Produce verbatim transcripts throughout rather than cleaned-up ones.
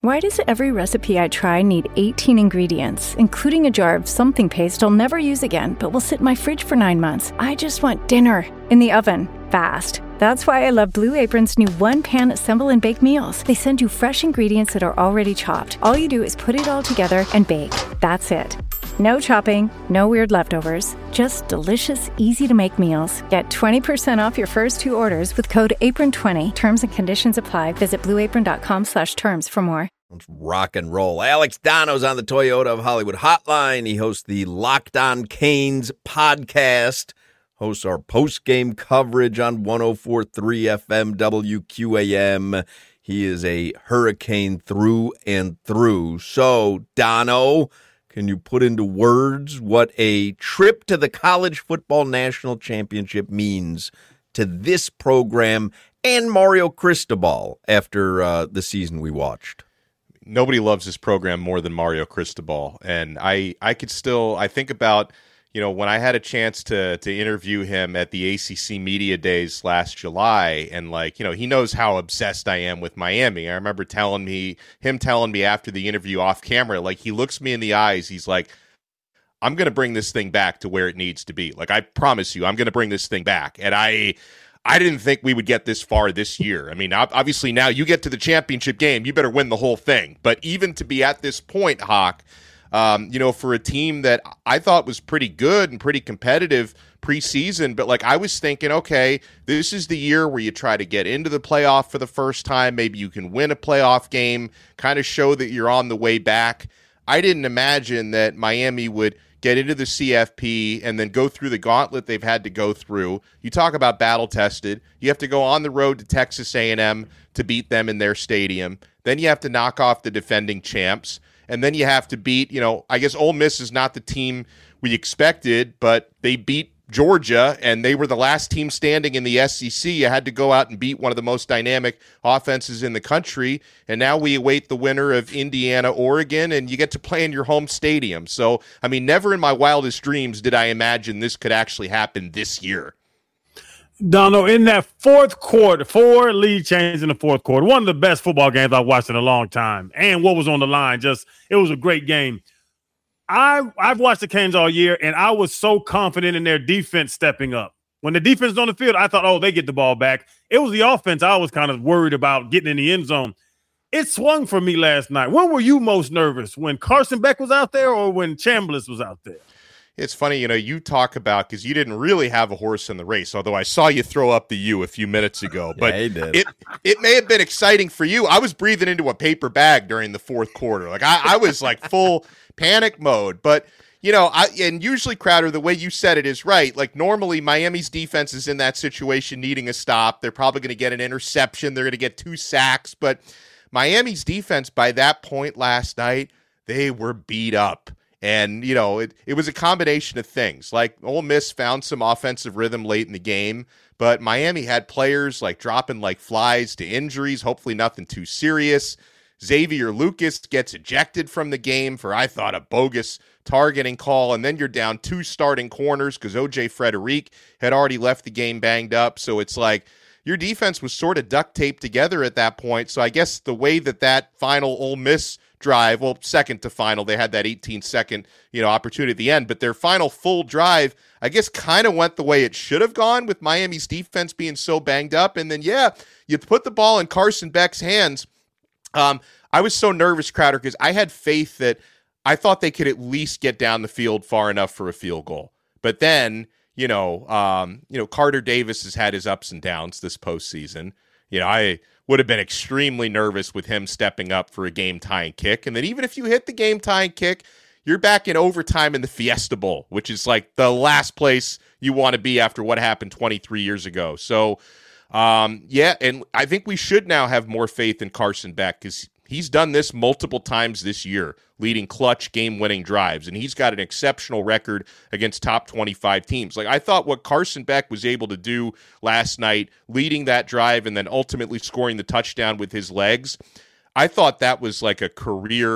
Why does every recipe I try need eighteen ingredients, including a jar of something paste I'll never use again, but will sit in my fridge for nine months? I just want dinner in the oven, fast. That's why I love Blue Apron's new one-pan assemble and bake meals. They send you fresh ingredients that are already chopped. All you do is put it all together and bake. That's it. No chopping, no weird leftovers, just delicious, easy-to-make meals. Get twenty percent off your first two orders with code apron twenty. Terms and conditions apply. Visit blueapron.com slash terms for more. Let's rock and roll. Alex Donno's on the Toyota of Hollywood hotline. He hosts the Locked On Canes podcast, hosts our post-game coverage on one oh four point three F M W Q A M. He is a Hurricane through and through. So, Donno, can you put into words what a trip to the College Football National Championship means to this program and Mario Cristobal after uh, the season we watched? Nobody loves this program more than Mario Cristobal. And I, I could still, I think about, you know, when I had a chance to to interview him at the A C C Media Days last July, and like, you know, he knows how obsessed I am with Miami. I remember telling me, him telling me after the interview off camera, like, he looks me in the eyes, he's like, I'm going to bring this thing back to where it needs to be. Like, I promise you, I'm going to bring this thing back. And I... I didn't think we would get this far this year. I mean, obviously now you get to the championship game, you better win the whole thing. But even to be at this point, Hawk, um, you know, for a team that I thought was pretty good and pretty competitive preseason, but like I was thinking, okay, this is the year where you try to get into the playoff for the first time. Maybe you can win a playoff game, kind of show that you're on the way back. I didn't imagine that Miami would get into the C F P and then go through the gauntlet they've had to go through. You talk about battle-tested. You have to go on the road to Texas A and M to beat them in their stadium. Then you have to knock off the defending champs. And then you have to beat, you know, I guess Ole Miss is not the team we expected, but they beat Georgia, and they were the last team standing in the S E C. You had to go out and beat one of the most dynamic offenses in the country, and now we await the winner of Indiana, Oregon, and you get to play in your home stadium. So, I mean, never in my wildest dreams did I imagine this could actually happen this year. Donno, in that fourth quarter, four lead changes in the fourth quarter, one of the best football games I've watched in a long time, and what was on the line, just it was a great game. I, I've watched the Canes all year, and I was so confident in their defense stepping up. When the defense was on the field, I thought, oh, they get the ball back. It was the offense I was kind of worried about getting in the end zone. It swung for me last night. When were you most nervous, when Carson Beck was out there or when Chambliss was out there? It's funny, you know, you talk about, because you didn't really have a horse in the race, although I saw you throw up the U a few minutes ago. But yeah, he did. it it may have been exciting for you. I was breathing into a paper bag during the fourth quarter. Like, I, I was like full panic mode. But, you know, I and usually, Crowder, the way you said it is right. Like, normally Miami's defense is in that situation needing a stop. They're probably going to get an interception. They're going to get two sacks. But Miami's defense, by that point last night, they were beat up. And, you know, it, it was a combination of things. Like, Ole Miss found some offensive rhythm late in the game, but Miami had players, like, dropping like flies to injuries, hopefully nothing too serious. Xavier Lucas gets ejected from the game for, I thought, a bogus targeting call, and then you're down two starting corners because O J Frederick had already left the game banged up. So it's like your defense was sort of duct taped together at that point. So I guess the way that that final Ole Miss drive, well, second to final, they had that eighteen-second, you know, opportunity at the end, but their final full drive, I guess, kind of went the way it should have gone with Miami's defense being so banged up. And then, yeah, you put the ball in Carson Beck's hands. Um, I was so nervous, Crowder, because I had faith that I thought they could at least get down the field far enough for a field goal. But then, you know, um, you know, Carter Davis has had his ups and downs this postseason. You know, I would have been extremely nervous with him stepping up for a game-tying kick. And then even if you hit the game-tying kick, you're back in overtime in the Fiesta Bowl, which is like the last place you want to be after what happened twenty-three years ago. So, um, yeah, and I think we should now have more faith in Carson Beck because he's done this multiple times this year, leading clutch game-winning drives, and he's got an exceptional record against top twenty-five teams. Like, I thought what Carson Beck was able to do last night, leading that drive and then ultimately scoring the touchdown with his legs, I thought that was like a career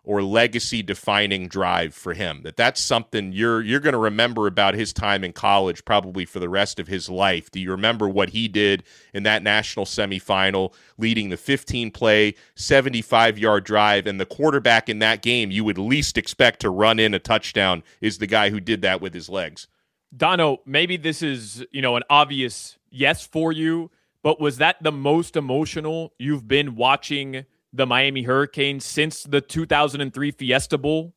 or legacy defining drive for him. That that's something you're you're going to remember about his time in college probably for the rest of his life. Do you remember what he did in that national semifinal, leading the fifteen play, seventy-five yard drive, and the quarterback in that game you would least expect to run in a touchdown is the guy who did that with his legs. Dono, maybe this is, you know, an obvious yes for you, but was that the most emotional you've been watching the Miami Hurricanes since the two thousand three Fiesta Bowl?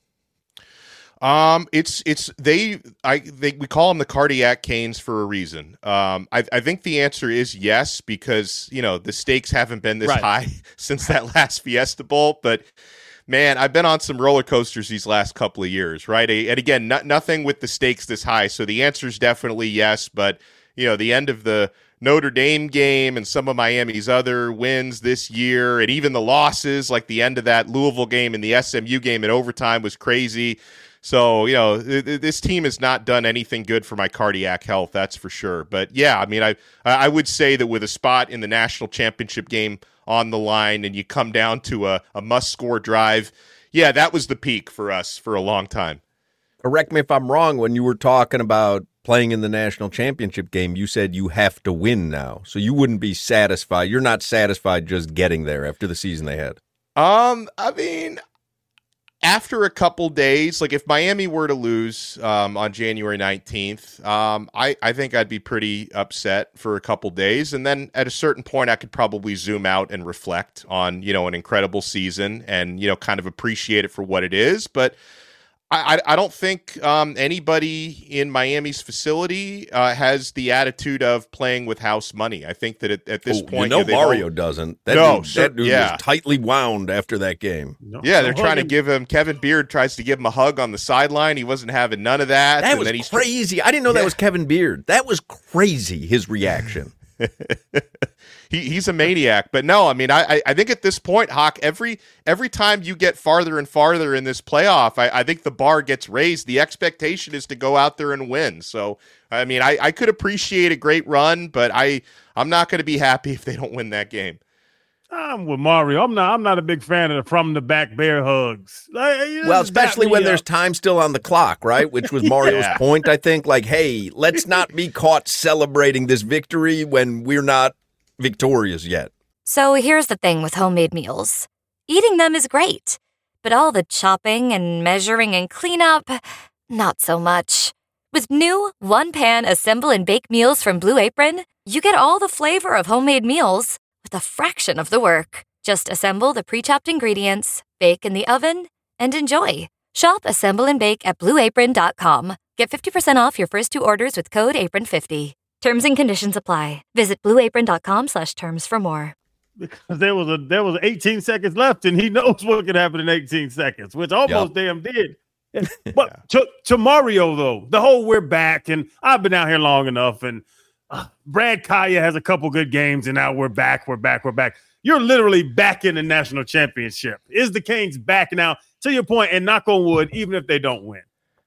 Um, it's it's they I they we call them the cardiac canes for a reason. Um, I I think the answer is yes, because you know the stakes haven't been this right. high since that last Fiesta Bowl. But man, I've been on some roller coasters these last couple of years, right? And again, not, nothing with the stakes this high. So the answer is definitely yes. But you know, the end of the Notre Dame game and some of Miami's other wins this year, and even the losses, like the end of that Louisville game and the S M U game in overtime was crazy. So, you know, th- th- this team has not done anything good for my cardiac health, that's for sure. But yeah, I mean, I I would say that with a spot in the national championship game on the line and you come down to a, a must-score drive, yeah, that was the peak for us for a long time. Correct me if I'm wrong, when you were talking about playing in the national championship game, you said you have to win now. So you wouldn't be satisfied. You're not satisfied just getting there after the season they had. Um, I mean, after a couple days, like if Miami were to lose um, on January nineteenth, um, I, I think I'd be pretty upset for a couple days. And then at a certain point, I could probably zoom out and reflect on, you know, an incredible season and, you know, kind of appreciate it for what it is. But I, I don't think um, anybody in Miami's facility uh, has the attitude of playing with house money. I think that at, at this oh, point, you know, yeah, Mario don't, doesn't. That no, dude, so, that dude yeah. was tightly wound after that game. No, yeah, they're so trying to hugging. give him. Kevin Beard tries to give him a hug on the sideline. He wasn't having none of that. That and was then he's crazy. I didn't know Yeah. that was Kevin Beard. That was crazy, his reaction. he, he's a maniac. But no, I mean, I, I think at this point, Hawk, every every time you get farther and farther in this playoff, I, I think the bar gets raised. The expectation is to go out there and win. So, I mean, I, I could appreciate a great run, but I, I'm not going to be happy if they don't win that game. I'm with Mario. I'm not. I'm not a big fan of the from the back bear hugs. Like, you Well, just back especially me when up. there's time still on the clock, right? Which was Mario's Yeah. point, I think. Like, hey, let's not be caught celebrating this victory when we're not victorious yet. So here's the thing with homemade meals. Eating them is great, but all the chopping and measuring and cleanup, not so much. With new one-pan assemble and bake meals from Blue Apron, you get all the flavor of homemade meals with a fraction of the work. Just assemble the pre-chopped ingredients, bake in the oven, and enjoy. Shop, assemble, and bake at blue apron dot com. Get fifty percent off your first two orders with code apron fifty. Terms and conditions apply. Visit blue apron dot com slash terms for more. Because there was a there was eighteen seconds left, and he knows what could happen in eighteen seconds, which almost Yep. damn did. But to, to Mario, though, the whole we're back, and I've been out here long enough, and uh, Brad Kaya has a couple good games, and now we're back, we're back, we're back. You're literally back in the national championship. Is the Canes back now? To your point, and knock on wood, even if they don't win.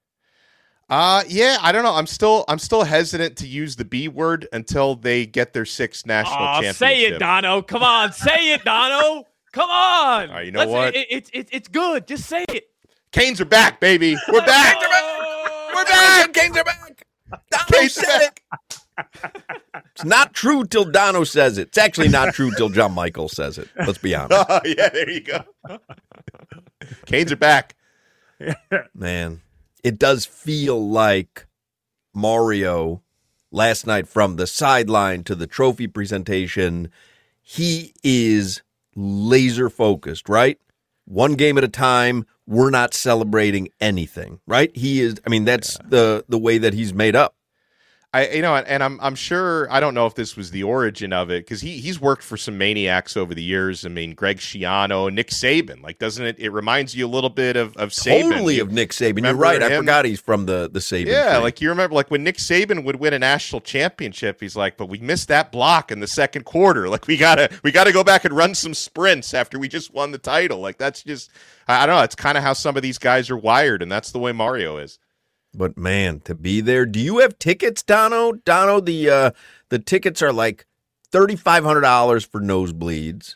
Uh yeah, I don't know. I'm still I'm still hesitant to use the B word until they get their sixth national Aw, championship. say it, Dono. Come on, say it, Dono. Come on. All right, you know Let's- what? It, it, it, it's good. Just say it. Canes are back, baby. We're back. We're back. Canes are back. Dono Canes are said it. It's not true till Dono says it. It's actually not true till John Michael says it. Let's be honest. Oh, yeah, there you go. Canes are back. Man, it does feel like Mario last night from the sideline to the trophy presentation. He is laser focused, right? One game at a time. We're not celebrating anything, right? He is. I mean, that's yeah. the the way that he's made up. I, you know, and I'm, I'm sure. I don't know if this was the origin of it because he, he's worked for some maniacs over the years. I mean, Greg Schiano, Nick Saban. Like, doesn't it? It reminds you a little bit of of Saban. Totally you of Nick Saban. You're remember right. him? I forgot he's from the the Saban. Yeah, thing. like you remember, like when Nick Saban would win a national championship, he's like, "But we missed that block in the second quarter. Like, we gotta we gotta go back and run some sprints after we just won the title. Like, that's just I, I don't know. It's kind of how some of these guys are wired, and that's the way Mario is." But man, to be there, do you have tickets, Dono? Dono, the uh, the tickets are like thirty five hundred dollars for nosebleeds,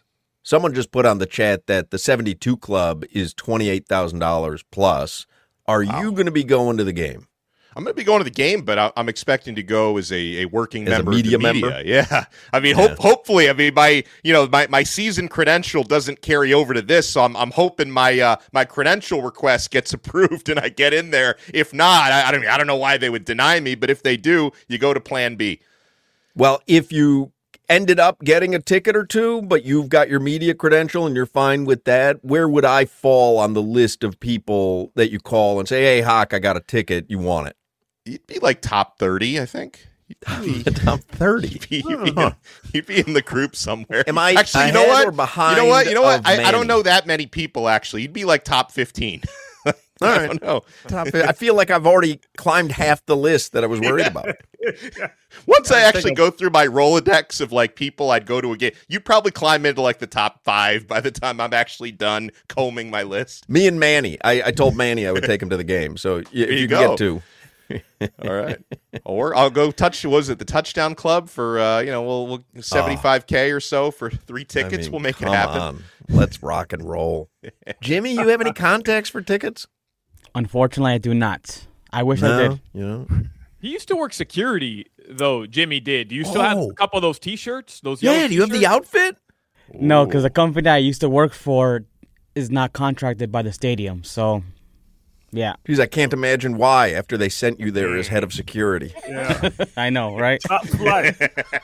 Someone just put on the chat that the seventy-two Club is twenty-eight thousand dollars plus. Are wow. you going to be going to the game? I'm going to be going to the game, but I, I'm expecting to go as a, a working as member. A media of the media. member? Yeah. I mean, yeah. hope, hopefully, I mean, my, you know, my, my season credential doesn't carry over to this. So I'm, I'm hoping my, uh, my credential request gets approved and I get in there. If not, I, I don't, I don't know why they would deny me, but if they do, you go to plan B. Well, if you ended up getting a ticket or two, but you've got your media credential and you're fine with that, where would I fall on the list of people that you call and say, hey, Hawk, I got a ticket. You want it? You'd be like top thirty, I think. You'd be top thirty. You'd be, you'd, be in, you'd be in the group somewhere. Am I actually? You know what? Or behind you know what? You know what? I, I don't Manny? know that many people. Actually, you'd be like top fifteen. All I right. don't know. Top, I feel like I've already climbed half the list that I was worried Yeah. about. Once I I actually think go through my Rolodex of like people I'd go to a game, you'd probably climb into like the top five by the time I'm actually done combing my list. Me and Manny. I, I told Manny I would take him to the game. So y- if you you, can go. get two. All right. Or I'll go touch, what was it, the Touchdown Club for, uh, you know, we'll, we'll seventy-five K or so for three tickets. I mean, we'll make it come happen. on. Let's rock and roll. Jimmy, you have any contacts for tickets? Unfortunately, I do not. I wish no, I did. You know? He used to work security, though. Jimmy did. Do you still Oh. have a couple of those T-shirts? Those Yeah, yellow do you have the t-shirts? outfit? No, because the company that I used to work for is not contracted by the stadium. So, yeah, Because I can't imagine why after they sent you there as head of security. Yeah. I know, right? Top flight.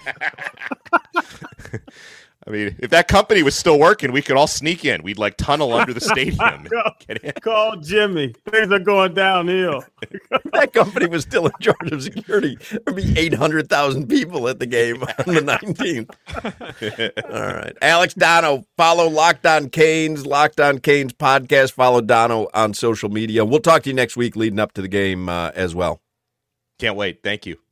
I mean, if that company was still working, we could all sneak in. We'd like tunnel under the stadium. Get in. Call Jimmy. Things are going downhill. If that company was still in charge of security, there'd be eight hundred thousand people at the game on the nineteenth. All right. Alex Dono, follow Locked On Canes, Locked On Canes podcast. Follow Dono on social media. We'll talk to you next week leading up to the game uh, as well. Can't wait. Thank you.